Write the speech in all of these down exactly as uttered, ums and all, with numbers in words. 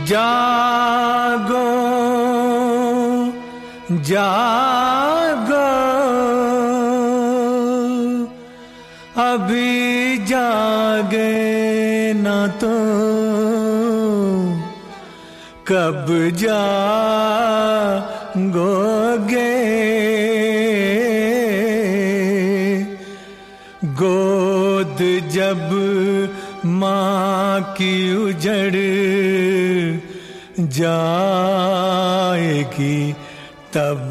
जागो जागो अभी जागे न तो कब जागोगे। गोद जब माँ की उजड़ जाएगी तब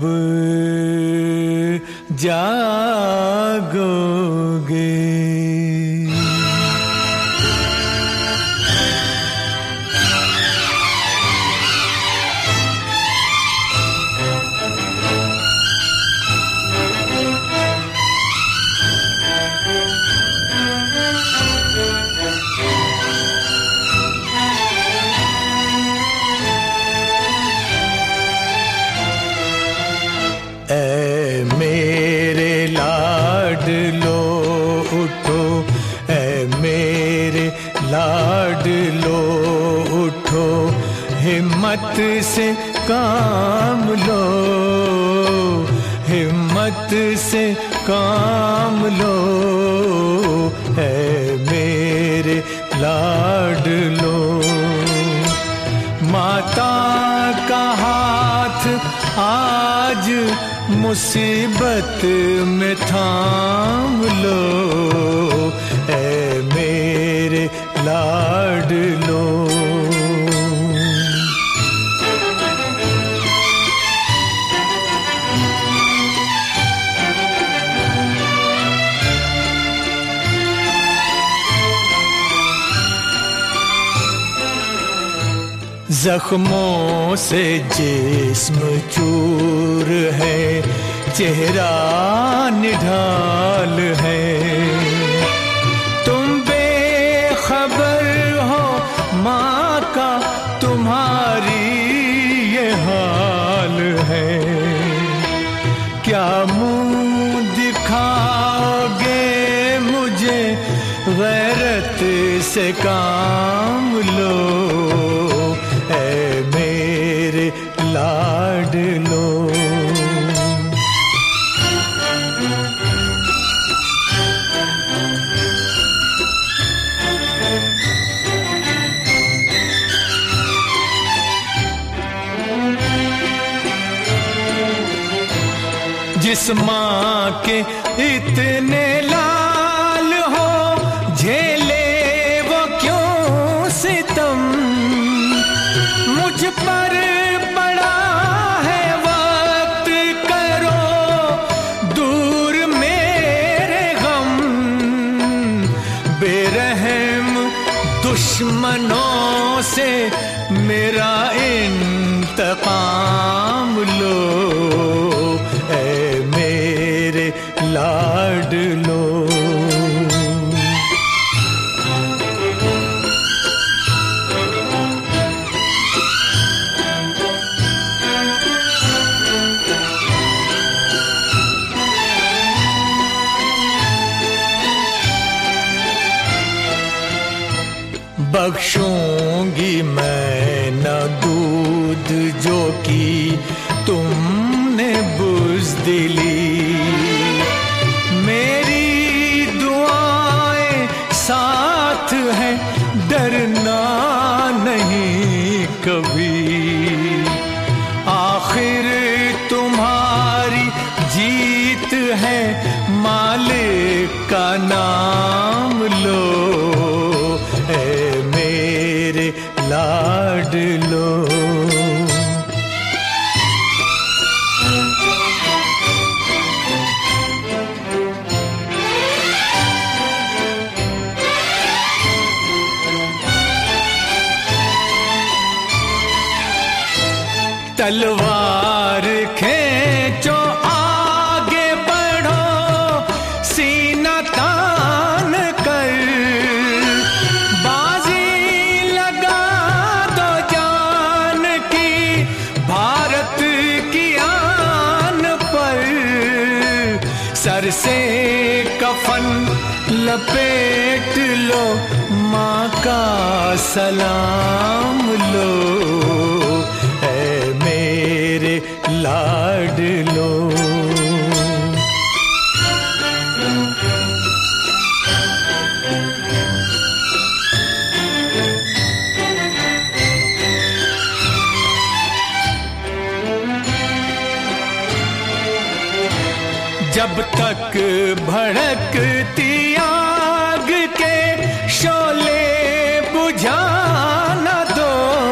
जागोगे। ऐ मेरे लाडलो उठो, ऐ मेरे लाडलो उठो, हिम्मत से काम लो, हिम्मत से काम लो। ऐ मेरे लाडलो माता का हाथ आज मुसीबत में थाम लो। ऐ मेरे लाडलो जख्मों से जिस्म चूर है, चेहरा निढाल है। तुम बेखबर हो माँ का, तुम्हारी ये हाल है। क्या मुंह दिखाओगे मुझे, गैरत से काम लो। ऐ मेरे लाडलो जिस माँ के इतने लाल हो, झेले वो क्यों सितम। मुझ पर पड़ा है वक्त, करो दूर मेरे गम। बेरहम दुश्मनों से मेरा इंतकाम लो। ऐ मेरे लाडलो बख्शूंगी मैं न दूध जो की तुमने बुज़दिली। मेरी दुआएं साथ हैं, डरना नहीं कभी। आखिर तुम्हारी जीत है, मालिक का नाम लो। ऐ मेरे लाडलो तलवार खींचो, आगे बढ़ो, सीना तान कर। बाजी लगा दो जान की, भारत की आन पर। सर से कफन लपेट लो, माँ का सलाम लो, ऐ मेरे लाडलो। जब तक भड़कती आग के शोले बुझा न दो,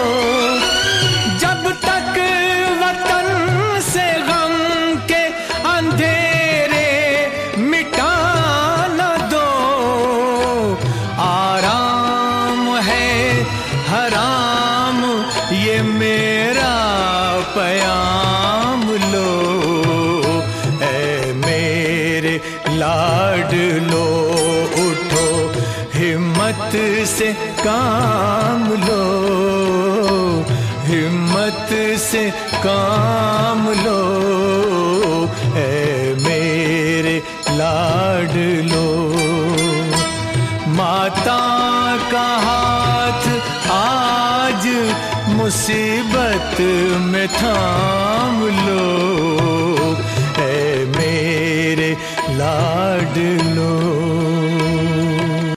जब तक वतन से गम के अंधेरे मिटा न दो, आराम है हराम ये मेरा पयाम लो, लाडलो। उठो हिम्मत से काम लो, हिम्मत से काम लो, ऐ मेरे लाडलो। माता का हाथ आज मुसीबत में थाम लो, ऐ मेरे लाडलो।